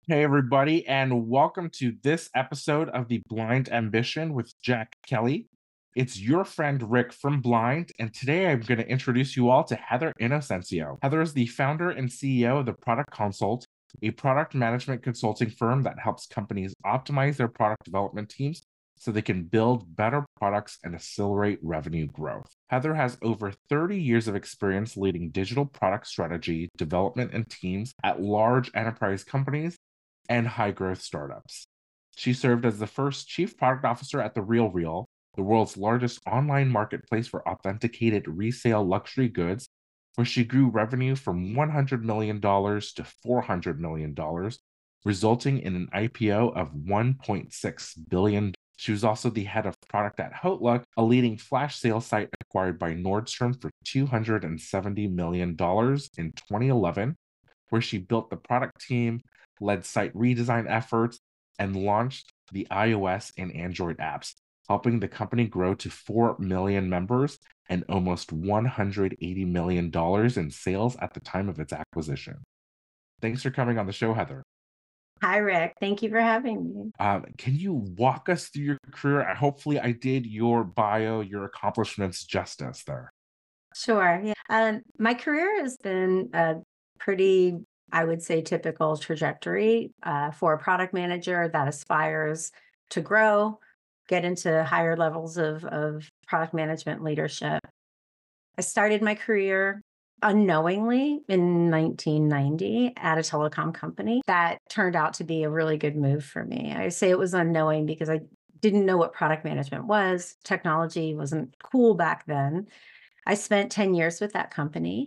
Hey, everybody, and welcome to this episode of The Blind Ambition with Jack Kelly. It's your friend Rick from Blind, and today I'm going to introduce you all to Heather Innocencio. Heather is the founder and CEO of The Product Consult, a product management consulting firm that helps companies optimize their product development teams so they can build better products and accelerate revenue growth. Heather has over 30 years of experience leading digital product strategy, development, and teams at large enterprise companies and high growth startups. She served as the first chief product officer at The RealReal, the world's largest online marketplace for authenticated resale luxury goods, where she grew revenue from $100 million to $400 million, resulting in an IPO of $1.6 billion. She was also the head of product at Outlook, a leading flash sale site acquired by Nordstrom for $270 million in 2011, where she built the product team, led site redesign efforts, and launched the iOS and Android apps, helping the company grow to 4 million members and almost $180 million in sales at the time of its acquisition. Thanks for coming on the show, Heather. Hi, Rick. Thank you for having me. Can you walk us through your career? Hopefully, I did your bio, your accomplishments justice there. Sure. Yeah. My career has been a pretty, I would say, typical trajectory for a product manager that aspires to grow, get into higher levels of product management leadership. I started my career unknowingly in 1990 at a telecom company that turned out to be a really good move for me. I say it was unknowing because I didn't know what product management was. Technology wasn't cool back then. I spent 10 years with that company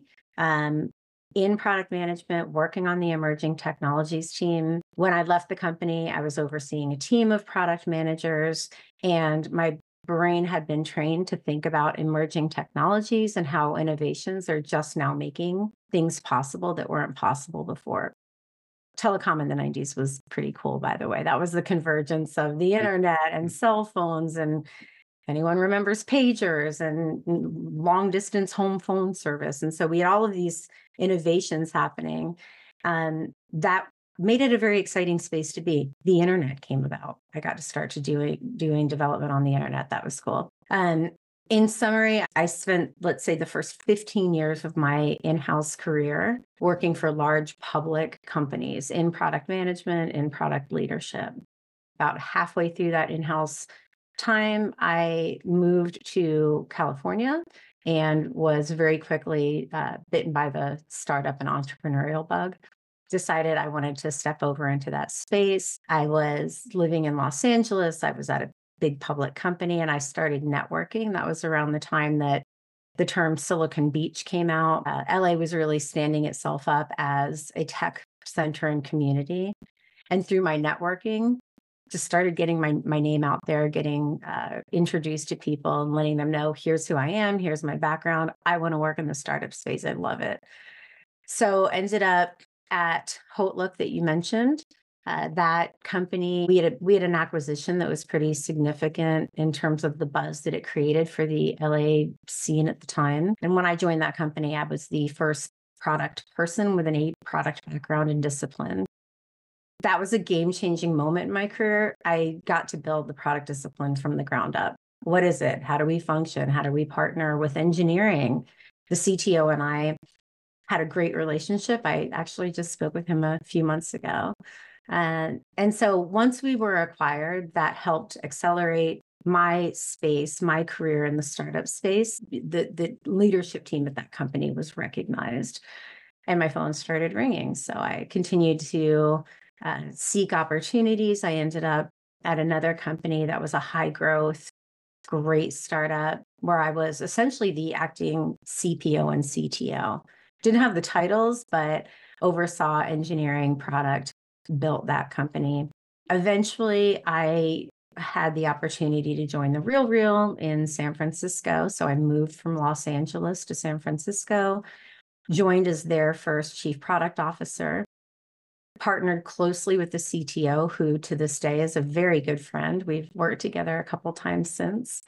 in product management, working on the emerging technologies team. When I left the company, I was overseeing a team of product managers, and my brain had been trained to think about emerging technologies and how innovations are just now making things possible that weren't possible before. Telecom in the 90s was pretty cool, by the way. That was the convergence of the internet and cell phones, and anyone remembers pagers and long distance home phone service. And so we had all of these innovations happening. That made it a very exciting space to be. The internet came about. I got to start to doing development on the internet. That was cool. In summary, I spent, let's say, the first 15 years of my in-house career working for large public companies in product management, in product leadership. About halfway through that in-house time, I moved to California and was very quickly bitten by the startup and entrepreneurial bug. Decided I wanted to step over into that space. I was living in Los Angeles. I was at a big public company and I started networking. That was around the time that the term Silicon Beach came out. LA was really standing itself up as a tech center and community. And through my networking, just started getting my name out there, getting introduced to people and letting them know, here's who I am, here's my background. I want to work in the startup space. I love it. So ended up at Outlook that you mentioned. That company, we had an acquisition that was pretty significant in terms of the buzz that it created for the LA scene at the time. And when I joined that company, I was the first product person with an product background and discipline. That was a game-changing moment in my career. I got to build the product discipline from the ground up. What is it? How do we function? How do we partner with engineering? The CTO and I had a great relationship. I actually just spoke with him a few months ago. And so once we were acquired, that helped accelerate my space, my career in the startup space. The leadership team at that company was recognized, and my phone started ringing. So I continued to seek opportunities. I ended up at another company that was a high growth, great startup where I was essentially the acting CPO and CTO. Didn't have the titles, but oversaw engineering, product, built that company. Eventually, I had the opportunity to join The RealReal in San Francisco. So I moved from Los Angeles to San Francisco, joined as their first chief product officer, partnered closely with the CTO, who to this day is a very good friend. We've worked together a couple times since.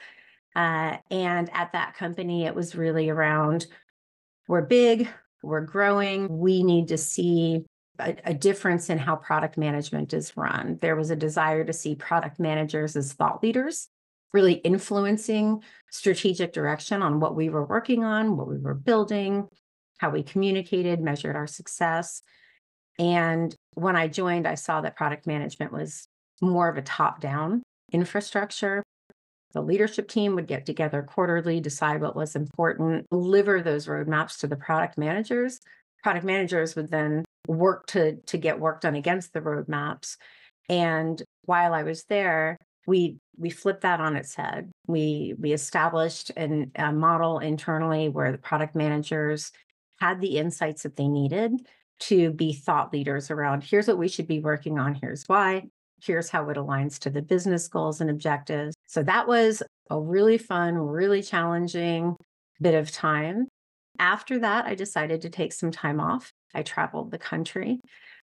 And at that company, it was really around, we're big, we're growing, we need to see a difference in how product management is run. There was a desire to see product managers as thought leaders, really influencing strategic direction on what we were working on, what we were building, how we communicated, measured our success. And when I joined, I saw that product management was more of a top-down infrastructure. The leadership team would get together quarterly, decide what was important, deliver those roadmaps to the product managers. Product managers would then work to get work done against the roadmaps. And while I was there, we flipped that on its head. We established a model internally where the product managers had the insights that they needed to be thought leaders around, here's what we should be working on, here's why, here's how it aligns to the business goals and objectives. So that was a really fun, really challenging bit of time. After that, I decided to take some time off. I traveled the country,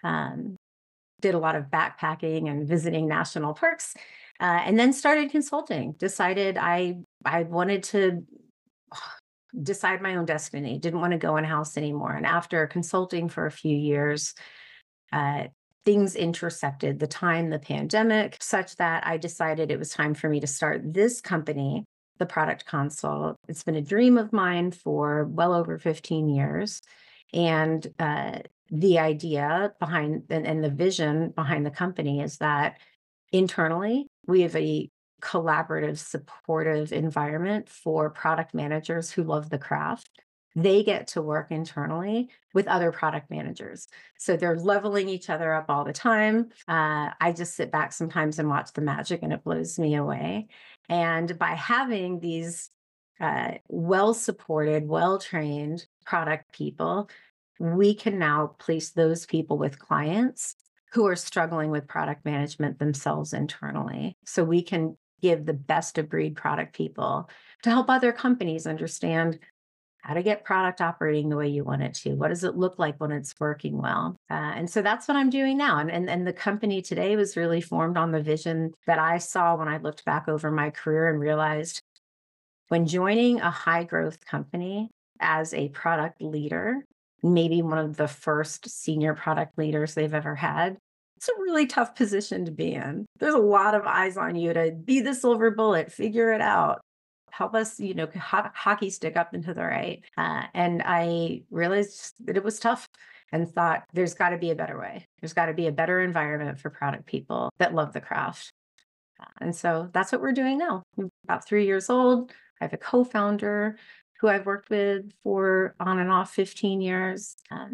did a lot of backpacking and visiting national parks, and then started consulting. Decided I wanted to decide my own destiny, didn't want to go in-house anymore. And after consulting for a few years, things intersected, the pandemic, such that I decided it was time for me to start this company, The Product Consult. It's been a dream of mine for well over 15 years. And the idea behind and the vision behind the company is that internally, we have a collaborative, supportive environment for product managers who love the craft. They get to work internally with other product managers. So they're leveling each other up all the time. I just sit back sometimes and watch the magic, and it blows me away. And by having these well-supported, well-trained product people, we can now place those people with clients who are struggling with product management themselves internally. So we can give the best of breed product people to help other companies understand how to get product operating the way you want it to. What does it look like when it's working well? And so that's what I'm doing now. And the company today was really formed on the vision that I saw when I looked back over my career and realized when joining a high growth company as a product leader, maybe one of the first senior product leaders they've ever had, it's a really tough position to be in. There's a lot of eyes on you to be the silver bullet, figure it out, help us, hockey stick up into the right. And I realized that it was tough and thought there's got to be a better way. There's got to be a better environment for product people that love the craft. And so that's what we're doing now. We're about 3 years old. I have a co-founder who I've worked with for on and off 15 years.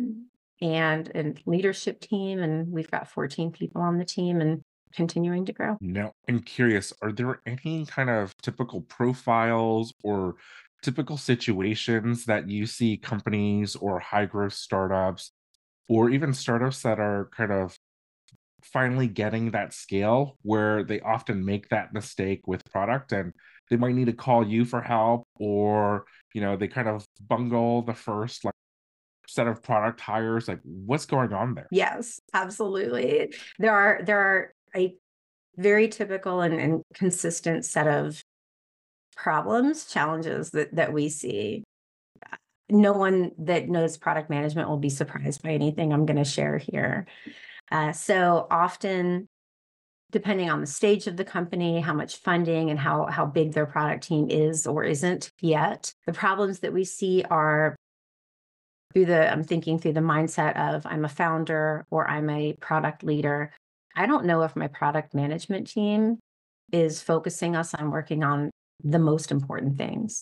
And a leadership team, and we've got 14 people on the team and continuing to grow. Now, I'm curious, are there any kind of typical profiles or typical situations that you see companies or high growth startups or even startups that are kind of finally getting that scale where they often make that mistake with product and they might need to call you for help, or they kind of bungle the first set of product hires? Like, what's going on there? Yes, absolutely. There are a very typical and consistent set of challenges that we see. No one that knows product management will be surprised by anything I'm going to share here. So often, depending on the stage of the company, how much funding and how big their product team is or isn't yet, the problems that we see are I'm thinking through the mindset of I'm a founder or I'm a product leader. I don't know if my product management team is focusing us on working on the most important things.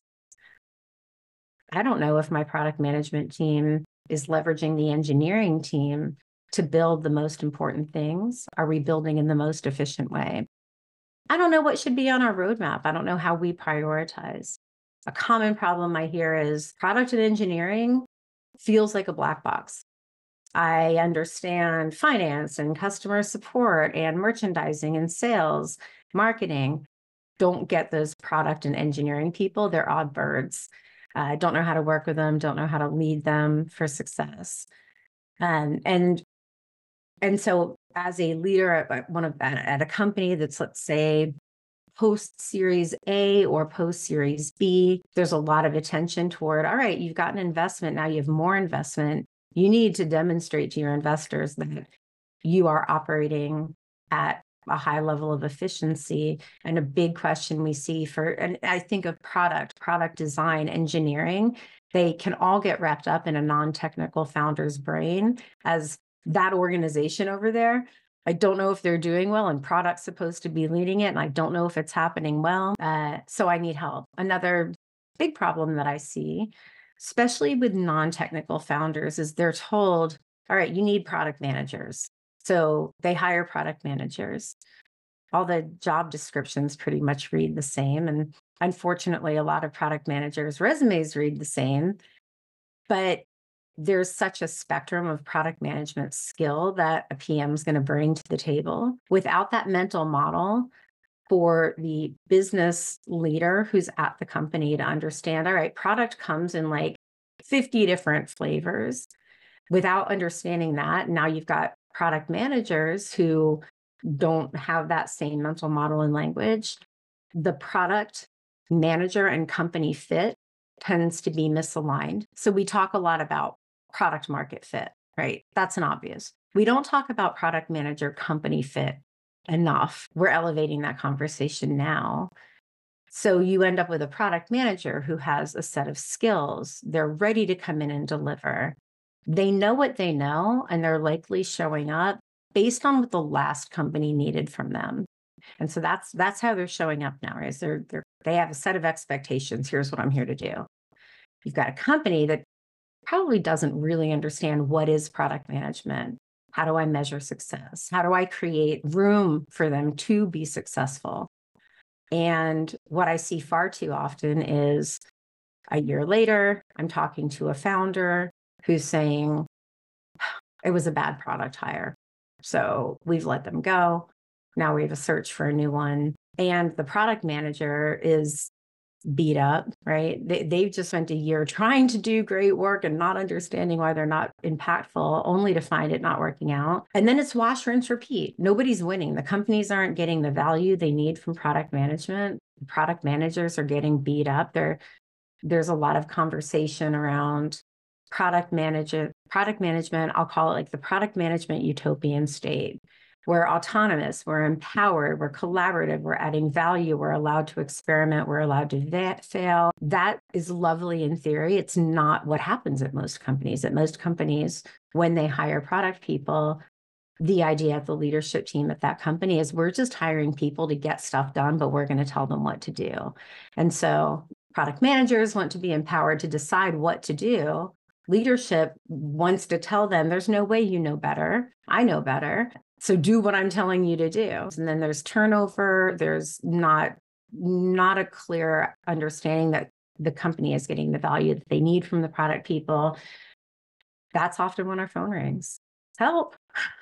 I don't know if my product management team is leveraging the engineering team to build the most important things. Are we building in the most efficient way? I don't know what should be on our roadmap. I don't know how we prioritize. A common problem I hear is product and engineering feels like a black box. I understand finance and customer support and merchandising and sales, marketing. Don't get those product and engineering people. They're odd birds. Don't know how to work with them, don't know how to lead them for success. And so as a leader at a company that's, let's say, post Series A or post Series B, there's a lot of attention toward, all right, you've got an investment, now you have more investment. You need to demonstrate to your investors that you are operating at a high level of efficiency. And a big question we see and I think of product design, engineering, they can all get wrapped up in a non-technical founder's brain as that organization over there. I don't know if they're doing well, and product's supposed to be leading it, and I don't know if it's happening well. So I need help. Another big problem that I see, especially with non-technical founders, is they're told, all right, you need product managers. So they hire product managers. All the job descriptions pretty much read the same. And unfortunately, a lot of product managers' resumes read the same. But there's such a spectrum of product management skill that a PM is going to bring to the table. Without that mental model for the business leader who's at the company to understand, all right, product comes in like 50 different flavors. Without understanding that, now you've got product managers who don't have that same mental model and language. The product manager and company fit tends to be misaligned. So we talk a lot about product market fit, right? That's an obvious. We don't talk about product manager company fit enough. We're elevating that conversation now. So you end up with a product manager who has a set of skills. They're ready to come in and deliver. They know what they know, and they're likely showing up based on what the last company needed from them. And so that's how they're showing up now, is they have a set of expectations. Here's what I'm here to do. You've got a company that probably doesn't really understand what is product management. How do I measure success? How do I create room for them to be successful? And what I see far too often is a year later, I'm talking to a founder who's saying, it was a bad product hire, so we've let them go. Now we have a search for a new one. And the product manager is beat up, right? They've just spent a year trying to do great work and not understanding why they're not impactful, only to find it not working out. And then it's wash, rinse, repeat. Nobody's winning. The companies aren't getting the value they need from product management. Product managers are getting beat up. There's a lot of conversation around product management. I'll call it like the product management utopian state. We're autonomous, we're empowered, we're collaborative, we're adding value, we're allowed to experiment, we're allowed to fail. That is lovely in theory. It's not what happens at most companies. At most companies, when they hire product people, the idea of the leadership team at that company is we're just hiring people to get stuff done, but we're going to tell them what to do. And so product managers want to be empowered to decide what to do. Leadership wants to tell them, there's no way you know better. I know better. So do what I'm telling you to do. And then there's turnover. There's not a clear understanding that the company is getting the value that they need from the product people. That's often when our phone rings. Help.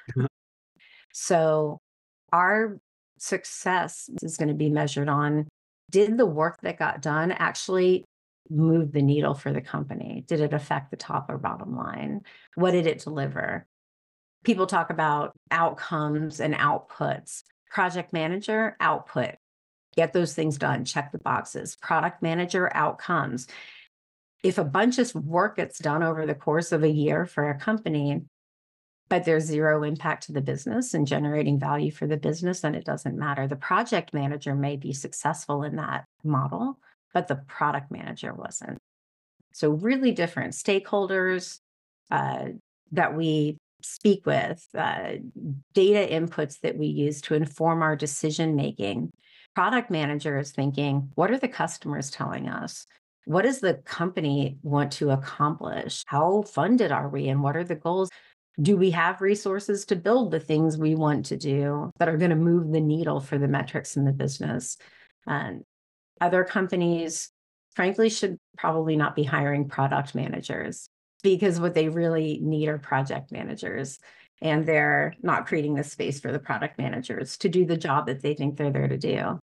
So our success is going to be measured on, did the work that got done actually move the needle for the company? Did it affect the top or bottom line? What did it deliver? People talk about outcomes and outputs. Project manager, output. Get those things done, check the boxes. Product manager, outcomes. If a bunch of work gets done over the course of a year for a company, but there's zero impact to the business and generating value for the business, then it doesn't matter. The project manager may be successful in that model, but the product manager wasn't. So really different stakeholders that we speak with, data inputs that we use to inform our decision-making. Product manager is thinking, what are the customers telling us? What does the company want to accomplish? How funded are we? And what are the goals? Do we have resources to build the things we want to do that are going to move the needle for the metrics in the business? And other companies, frankly, should probably not be hiring product managers, because what they really need are project managers. And they're not creating the space for the product managers to do the job that they think they're there to do.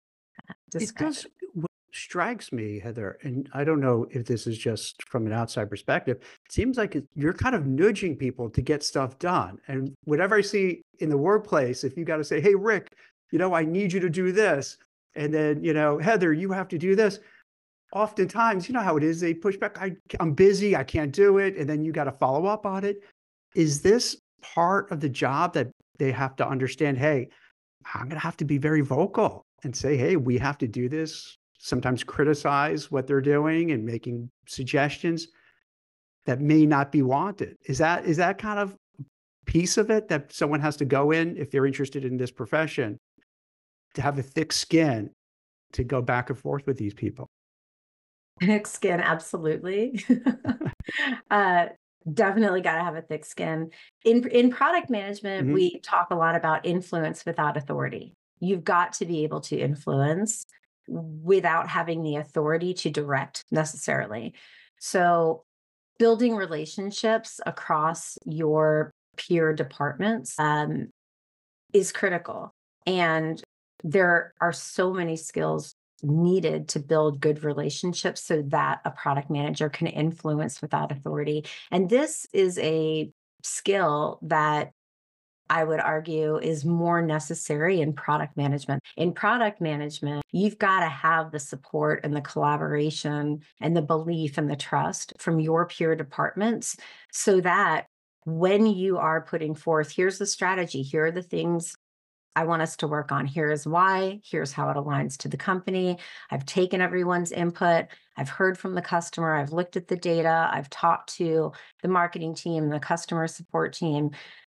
What strikes me, Heather, and I don't know if this is just from an outside perspective, it seems like you're kind of nudging people to get stuff done. And whatever I see in the workplace, if you got to say, hey, Rick, I need you to do this. And then, Heather, you have to do this. oftentimes, you know how it is, they push back. I'm busy, I can't do it. And then you got to follow up on it. Is this part of the job that they have to understand? Hey, I'm going to have to be very vocal and say, hey, we have to do this. Sometimes criticize what they're doing and making suggestions that may not be wanted. Is that kind of piece of it that someone has to go in if they're interested in this profession, to have a thick skin to go back and forth with these people? Thick skin, absolutely. uh, Definitely got to have a thick skin. In product management, Mhm. we talk a lot about influence without authority. You've got to be able to influence without having the authority to direct necessarily. So building relationships across your peer departments is critical. And there are so many skills needed to build good relationships so that a product manager can influence without authority. And this is a skill that I would argue is more necessary in product management. In product management, you've got to have the support and the collaboration and the belief and the trust from your peer departments so that when you are putting forth, here's the strategy, here are the things I want us to work on. Here is why. Here's how it aligns to the company. I've taken everyone's input. I've heard from the customer. I've looked at the data. I've talked to the marketing team, the customer support team.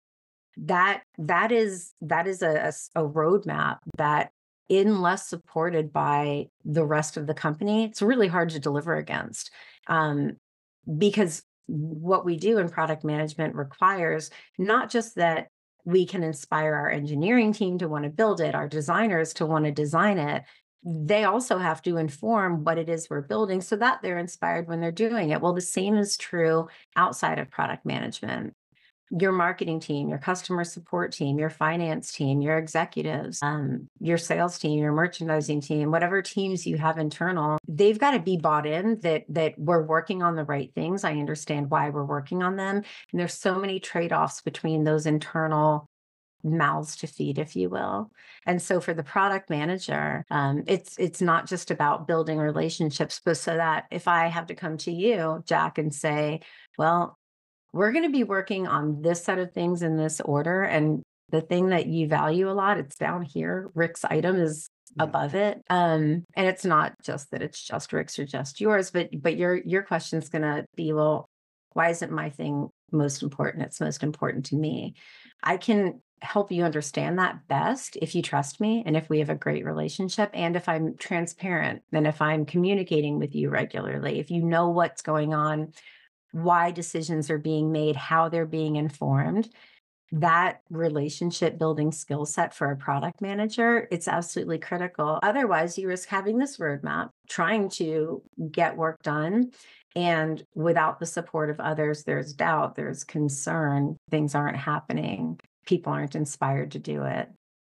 That is a roadmap that, unless supported by the rest of the company, it's really hard to deliver against. Because what we do in product management requires not just that we can inspire our engineering team to want to build it, our designers to want to design it. They also have to inform what it is we're building so that they're inspired when they're doing it. Well, the same is true outside of product management. Your marketing team, your customer support team, your finance team, your executives, your sales team, your merchandising team, whatever teams you have internal, they've got to be bought in that we're working on the right things. I understand why we're working on them. And there's so many trade-offs between those internal mouths to feed, if you will. And so for the product manager, it's not just about building relationships, but so that if I have to come to you, Jack, and say, well, we're going to be working on this set of things in this order. And the thing that you value a lot, it's down here. Rick's item is Yeah. above it. And it's not just that it's just Rick's or just yours, but your question's going to be, well, why isn't my thing most important? It's most important to me. I can help you understand that best if you trust me and if we have a great relationship and if I'm transparent and if I'm communicating with you regularly, if you know what's going on, why decisions are being made, how they're being informed. That relationship building skill set for a product manager, it's absolutely critical. Otherwise, you risk having this roadmap, trying to get work done. And without the support of others, there's doubt, there's concern, things aren't happening, people aren't inspired to do it.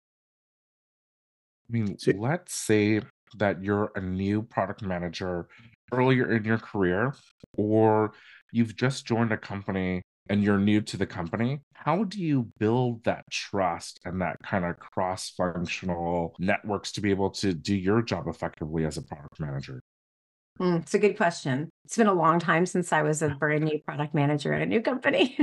I mean, So, let's say that you're a new product manager earlier in your career, or you've just joined a company and you're new to the company. How do you build that trust and that kind of cross-functional networks to be able to do your job effectively as a product manager? It's a good question. It's been a long time since I was a brand new product manager at a new company.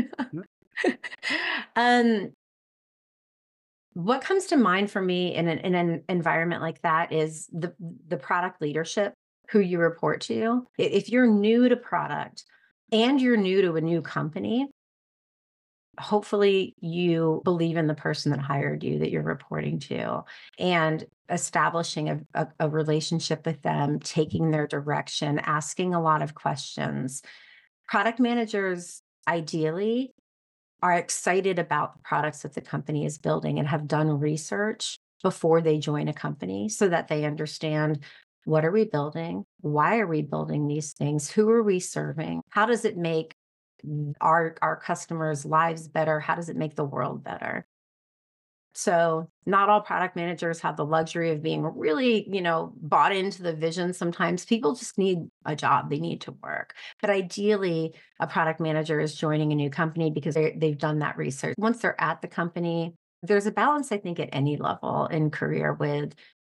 um, What comes to mind for me in an environment like that is the product leadership who you report to. If you're new to product and you're new to a new company, hopefully you believe in the person that hired you that you're reporting to and establishing a relationship with them, taking their direction, asking a lot of questions. Product managers ideally are excited about the products that the company is building and have done research before they join a company so that they understand, what are we building? Why are we building these things? Who are we serving? How does it make our customers' lives better? How does it make the world better? So not all product managers have the luxury of being really, bought into the vision. Sometimes people just need a job. They need to work. But ideally, a product manager is joining a new company because they've done that research. Once they're at the company, there's a balance, I think, at any level in career with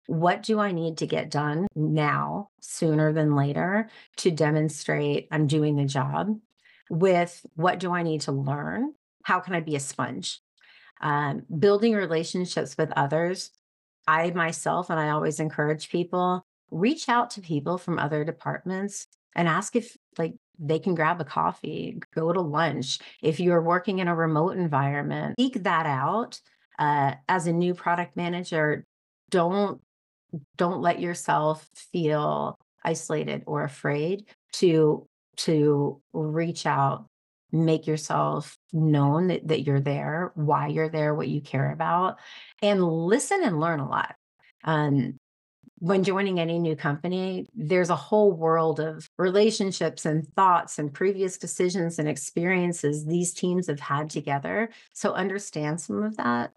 What do I need to get done now, sooner than later, to demonstrate I'm doing the job? With what do I need to learn? How can I be a sponge? Building relationships with others. I myself, and I always encourage people, reach out to people from other departments and ask if they can grab a coffee, go to lunch. If you're working in a remote environment, seek that out. As a new product manager, don't let yourself feel isolated or afraid to reach out, make yourself known that you're there, why you're there, what you care about, and listen and learn a lot. When joining any new company, there's a whole world of relationships and thoughts and previous decisions and experiences these teams have had together. So understand some of that.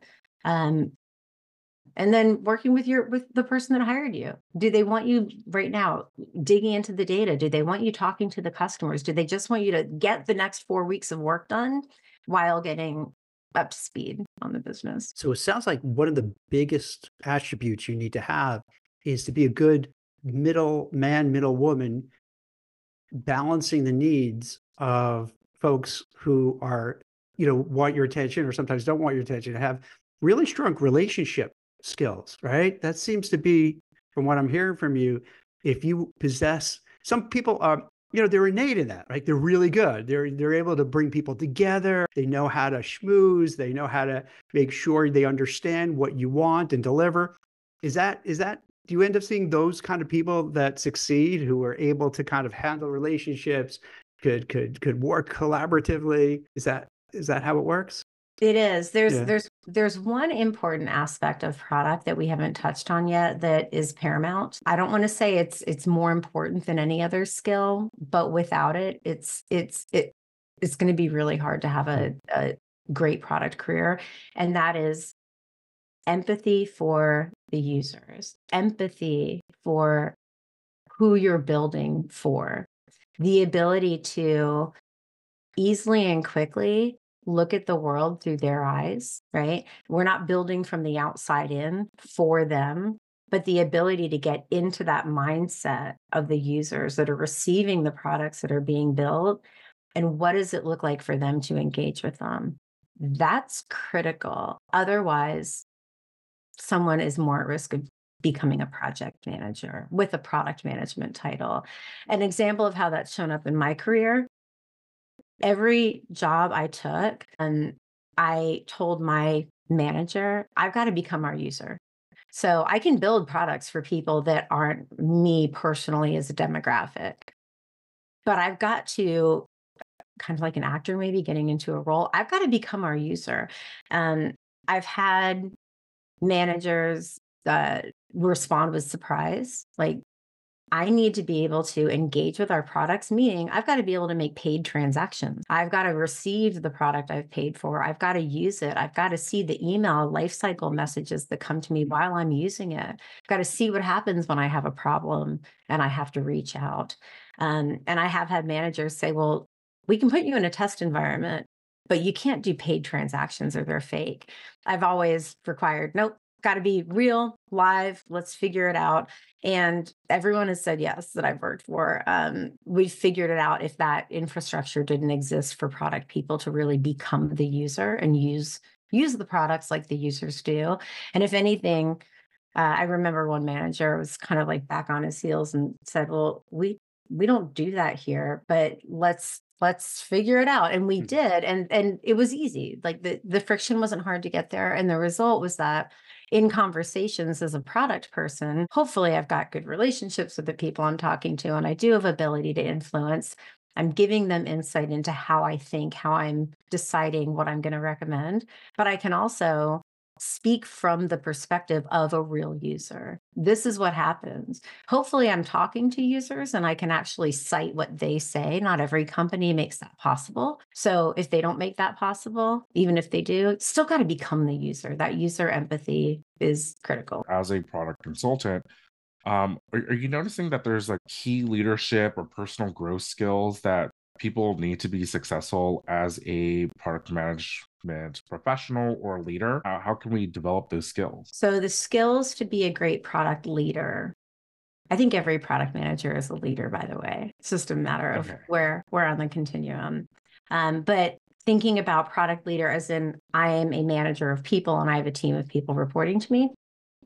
And then working with the person that hired you. Do they want you right now digging into the data? Do they want you talking to the customers? Do they just want you to get the next 4 weeks of work done while getting up to speed on the business? So it sounds like one of the biggest attributes you need to have is to be a good middle man, middle woman, balancing the needs of folks who are, want your attention or sometimes don't want your attention, to have really strong relationship skills, right? That seems to be, from what I'm hearing from you, if you possess, some people are, they're innate in that, right? They're really good. They're able to bring people together. They know how to schmooze. They know how to make sure they understand what you want and deliver. Is that, do you end up seeing those kind of people that succeed, who are able to kind of handle relationships, could work collaboratively? Is that how it works? It is. Yeah. There's one important aspect of product that we haven't touched on yet that is paramount. I don't want to say it's more important than any other skill, but without it, it's going to be really hard to have a great product career. And that is empathy for the users, empathy for who you're building for, the ability to easily and quickly look at the world through their eyes, right? We're not building from the outside in for them, but the ability to get into that mindset of the users that are receiving the products that are being built, and what does it look like for them to engage with them? That's critical. Otherwise, someone is more at risk of becoming a project manager with a product management title. An example of how that's shown up in my career: every job I took, and I told my manager, I've got to become our user. So I can build products for people that aren't me personally as a demographic, but I've got to, kind of like an actor maybe getting into a role, I've got to become our user. I've had managers respond with surprise, like, I need to be able to engage with our products, meaning I've got to be able to make paid transactions. I've got to receive the product I've paid for. I've got to use it. I've got to see the email lifecycle messages that come to me while I'm using it. I've got to see what happens when I have a problem and I have to reach out. And I have had managers say, well, we can put you in a test environment, but you can't do paid transactions or they're fake. I've always required, nope, got to be real, live, let's figure it out. And everyone has said yes that I've worked for. We've figured it out if that infrastructure didn't exist for product people to really become the user and use the products like the users do. And if anything, I remember one manager was kind of like back on his heels and said, well, we don't do that here, but let's figure it out. And we did. And it was easy. Like the friction wasn't hard to get there. And the result was that in conversations as a product person, hopefully I've got good relationships with the people I'm talking to, and I do have ability to influence. I'm giving them insight into how I think, how I'm deciding what I'm going to recommend, but I can also speak from the perspective of a real user. This is what happens. Hopefully I'm talking to users and I can actually cite what they say. Not every company makes that possible. So if they don't make that possible, even if they do, it's still got to become the user. That user empathy is critical. As a product consultant, are you noticing that there's like key leadership or personal growth skills that people need to be successful as a product management professional or leader? How can we develop those skills? So the skills to be a great product leader, I think every product manager is a leader, by the way. It's just a matter of where we're on the continuum. But thinking about product leader as in I am a manager of people and I have a team of people reporting to me,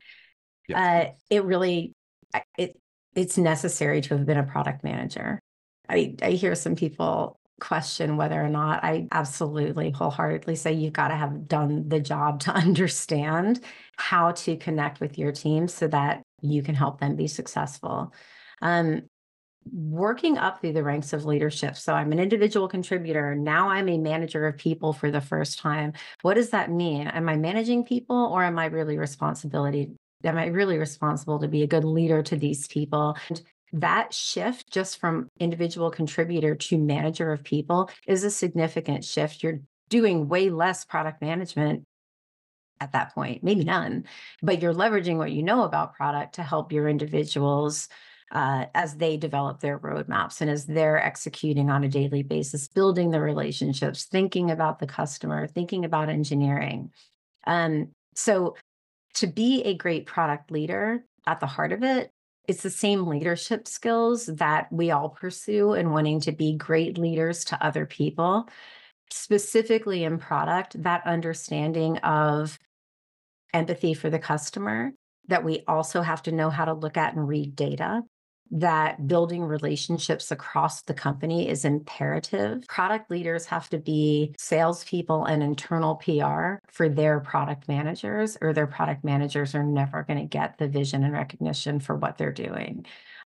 it's necessary to have been a product manager. I hear some people question whether or not. I absolutely wholeheartedly say you've got to have done the job to understand how to connect with your team so that you can help them be successful. Working up through the ranks of leadership. So I'm an individual contributor. Now I'm a manager of people for the first time. What does that mean? Am I managing people or am I really responsible to be a good leader to these people? And that shift just from individual contributor to manager of people is a significant shift. You're doing way less product management at that point, maybe none, but you're leveraging what you know about product to help your individuals as they develop their roadmaps and as they're executing on a daily basis, building the relationships, thinking about the customer, thinking about engineering. So to be a great product leader, at the heart of it, it's the same leadership skills that we all pursue in wanting to be great leaders to other people, specifically in product, that understanding of empathy for the customer, that we also have to know how to look at and read data, that building relationships across the company is imperative. Product leaders have to be salespeople and internal PR for their product managers, or their product managers are never going to get the vision and recognition for what they're doing.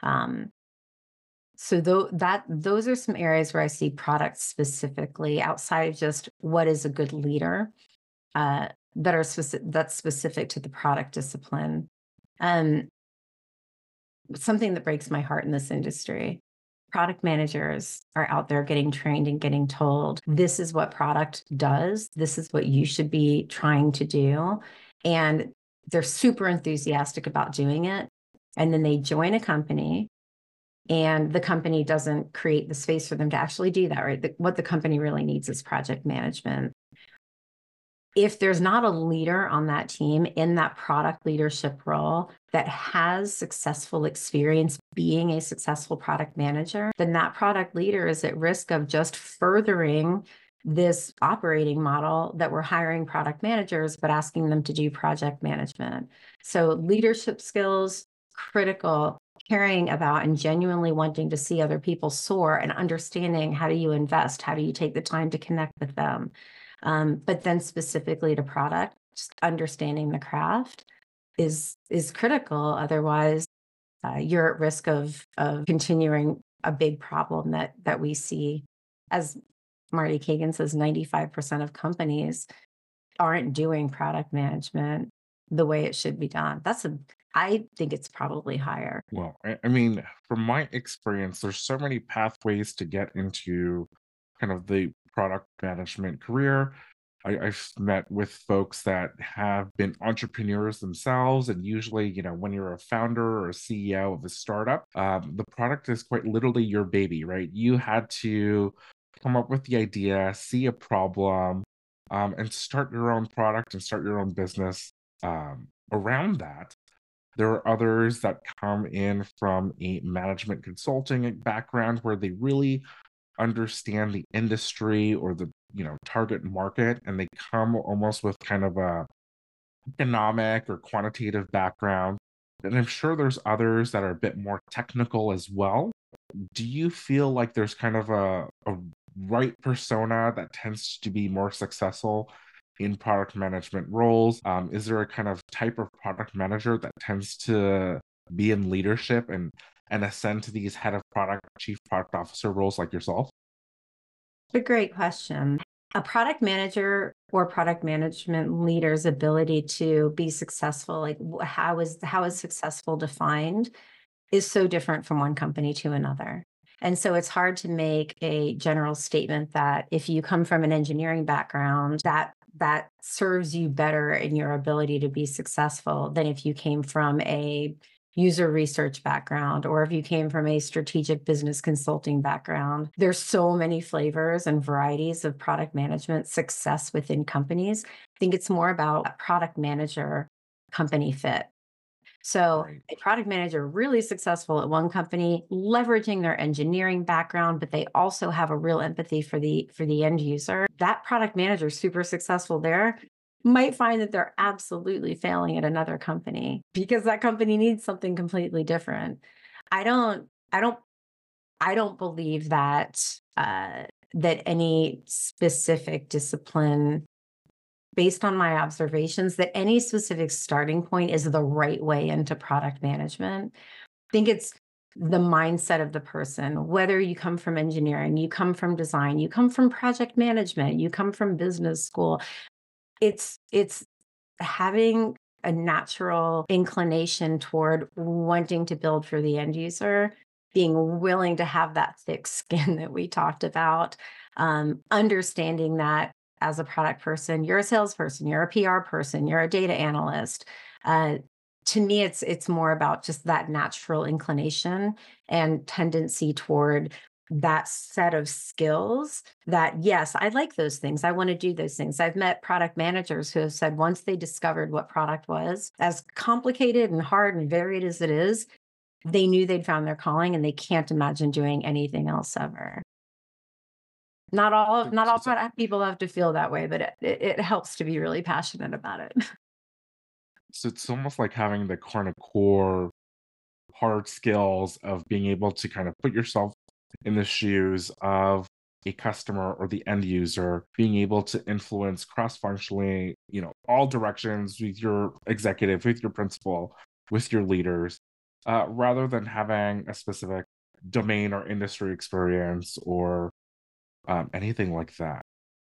So those are some areas where I see product specifically outside of just what is a good leader that's specific to the product discipline. Something that breaks my heart in this industry. Product managers are out there getting trained and getting told, this is what product does. This is what you should be trying to do. And they're super enthusiastic about doing it. And then they join a company and the company doesn't create the space for them to actually do that, right? What the company really needs is project management. If there's not a leader on that team in that product leadership role that has successful experience being a successful product manager, then that product leader is at risk of just furthering this operating model that we're hiring product managers, but asking them to do project management. So leadership skills, critical, caring about and genuinely wanting to see other people soar and understanding how do you invest, how do you take the time to connect with them. But then specifically to product, just understanding the craft is critical. Otherwise, you're at risk of continuing a big problem that we see. As Marty Kagan says, 95% of companies aren't doing product management the way it should be done. I think it's probably higher. Well, I mean, from my experience, there's so many pathways to get into kind of the product management career. I've met with folks that have been entrepreneurs themselves, and usually, when you're a founder or a CEO of a startup, the product is quite literally your baby, right? You had to come up with the idea, see a problem, and start your own product and start your own business around that. There are others that come in from a management consulting background where they really understand the industry or the target market, and they come almost with kind of a economic or quantitative background. And I'm sure there's others that are a bit more technical as well. Do you feel like there's kind of a right persona that tends to be more successful in product management roles? Is there a kind of type of product manager that tends to be in leadership and ascend to these head of product, chief product officer roles like yourself? A great question. A product manager or product management leader's ability to be successful, like how is successful defined, is so different from one company to another. And so it's hard to make a general statement that if you come from an engineering background, that serves you better in your ability to be successful than if you came from a user research background, or if you came from a strategic business consulting background. There's so many flavors and varieties of product management success within companies. I think it's more about a product manager company fit. So Right. a product manager really successful at one company, leveraging their engineering background, but they also have a real empathy for the end user. That product manager super successful there might find that they're absolutely failing at another company because that company needs something completely different. I don't believe that that any specific discipline, based on my observations, that any specific starting point is the right way into product management. I think it's the mindset of the person, whether you come from engineering, you come from design, you come from project management, you come from business school. It's having a natural inclination toward wanting to build for the end user, being willing to have that thick skin that we talked about, understanding that as a product person, you're a salesperson, you're a PR person, you're a data analyst. To me, it's more about just that natural inclination and tendency toward that set of skills that, yes, I like those things. I want to do those things. I've met product managers who have said once they discovered what product was, as complicated and hard and varied as it is, they knew they'd found their calling and they can't imagine doing anything else ever. Not all product people have to feel that way, but it helps to be really passionate about it. So it's almost like having the kind of core hard skills of being able to kind of put yourself in the shoes of a customer or the end user, being able to influence cross-functionally, all directions with your executive, with your principal, with your leaders, rather than having a specific domain or industry experience or anything like that.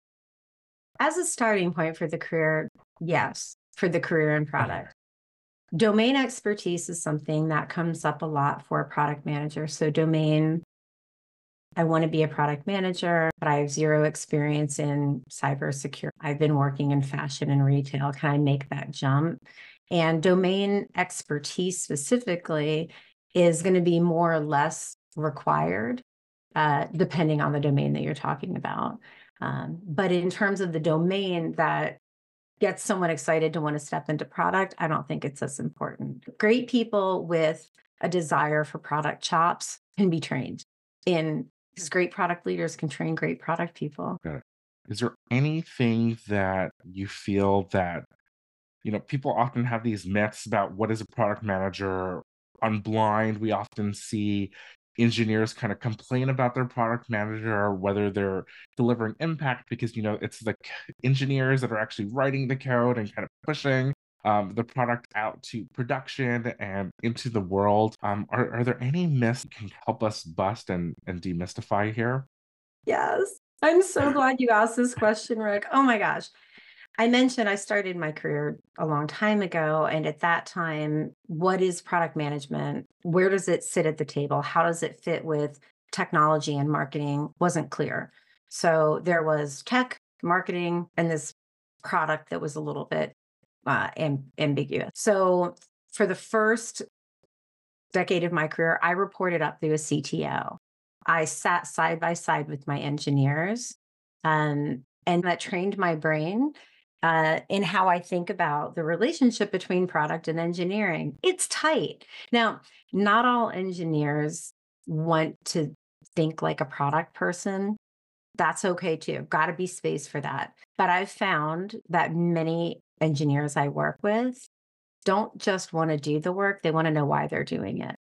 As a starting point for the career, yes, for the career in product. Domain expertise is something that comes up a lot for a product manager. So domain, I want to be a product manager, but I have zero experience in cybersecurity. I've been working in fashion and retail. Can I make that jump? And domain expertise specifically is going to be more or less required, depending on the domain that you're talking about. But in terms of the domain that gets someone excited to want to step into product, I don't think it's as important. Great people with a desire for product chops can be trained in, because great product leaders can train great product people. Got it. Is there anything that you feel that, people often have these myths about what is a product manager? On Blind, we often see engineers kind of complain about their product manager, whether they're delivering impact because, it's the engineers that are actually writing the code and kind of pushing the product out to production and into the world. Are there any myths that can help us bust and demystify here? Yes. I'm so glad you asked this question, Rick. Oh my gosh. I mentioned I started my career a long time ago. And at that time, what is product management? Where does it sit at the table? How does it fit with technology and marketing? Wasn't clear. So there was tech, marketing, and this product that was a little bit ambiguous. So for the first decade of my career, I reported up through a CTO. I sat side by side with my engineers, and that trained my brain in how I think about the relationship between product and engineering. It's tight. Now, not all engineers want to think like a product person. That's okay too. Got to be space for that. But I've found that many engineers I work with don't just want to do the work, they want to know why they're doing it.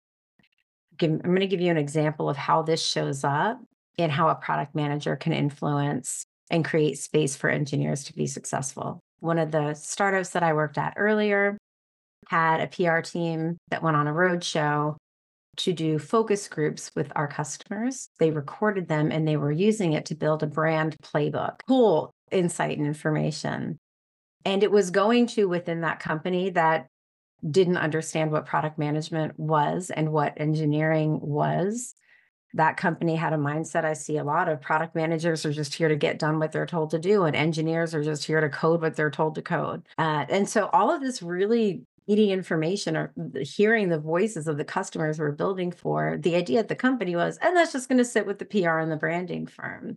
I'm going to give you an example of how this shows up and how a product manager can influence and create space for engineers to be successful. One of the startups that I worked at earlier had a PR team that went on a roadshow to do focus groups with our customers. They recorded them and they were using it to build a brand playbook. Cool insight and information. And it was going to within that company that didn't understand what product management was and what engineering was. That company had a mindset I see a lot of. Product managers are just here to get done what they're told to do, and engineers are just here to code what they're told to code. And so all of this really needing information or hearing the voices of the customers we're building for, the idea at the company was, and that's just going to sit with the PR and the branding firm.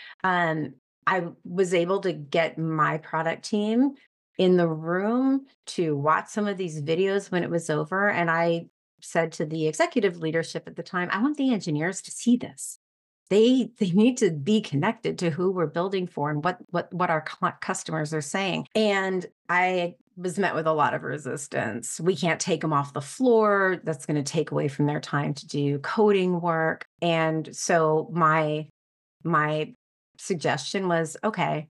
I was able to get my product team in the room to watch some of these videos when it was over. And I said to the executive leadership at the time, I want the engineers to see this. They need to be connected to who we're building for and what our customers are saying. And I was met with a lot of resistance. We can't take them off the floor. That's going to take away from their time to do coding work. And so my suggestion was, okay,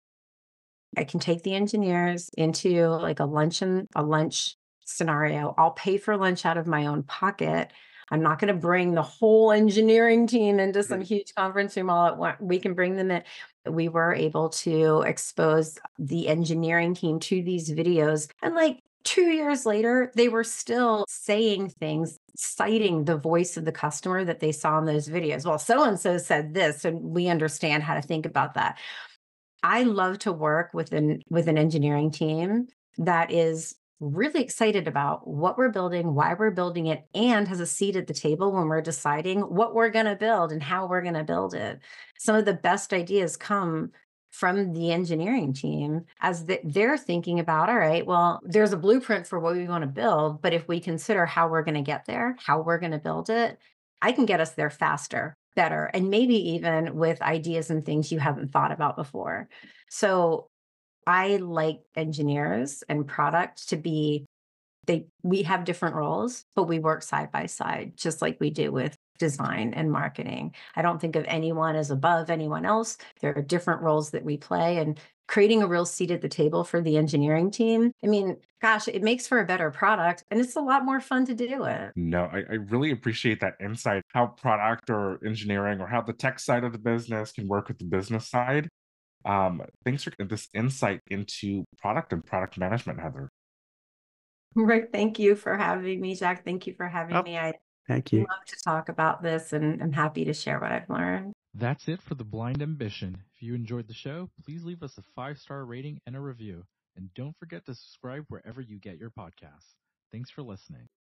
I can take the engineers into like a lunch scenario. I'll pay for lunch out of my own pocket. I'm not going to bring the whole engineering team into some huge conference room all at once. We can bring them in. We were able to expose the engineering team to these videos. And like 2 years later, they were still saying things, citing the voice of the customer that they saw in those videos. Well, so-and-so said this, and we understand how to think about that. I love to work with an engineering team that is really excited about what we're building, why we're building it, and has a seat at the table when we're deciding what we're going to build and how we're going to build it. Some of the best ideas come from the engineering team as they're thinking about, all right, well, there's a blueprint for what we want to build, but if we consider how we're going to get there, how we're going to build it, I can get us there faster, better, and maybe even with ideas and things you haven't thought about before. So I like engineers and product to be, we have different roles, but we work side by side, just like we do with design and marketing. I don't think of anyone as above anyone else. There are different roles that we play, and creating a real seat at the table for the engineering team. I mean, gosh, it makes for a better product and it's a lot more fun to do it. No, I really appreciate that insight, how product or engineering or how the tech side of the business can work with the business side. Thanks for this insight into product and product management, Heather. Right. Thank you for having me, Jack. Thank you for having me. I Thank you. love to talk about this and I'm happy to share what I've learned. That's it for The Blind Ambition. If you enjoyed the show, please leave us a 5-star rating and a review. And don't forget to subscribe wherever you get your podcasts. Thanks for listening.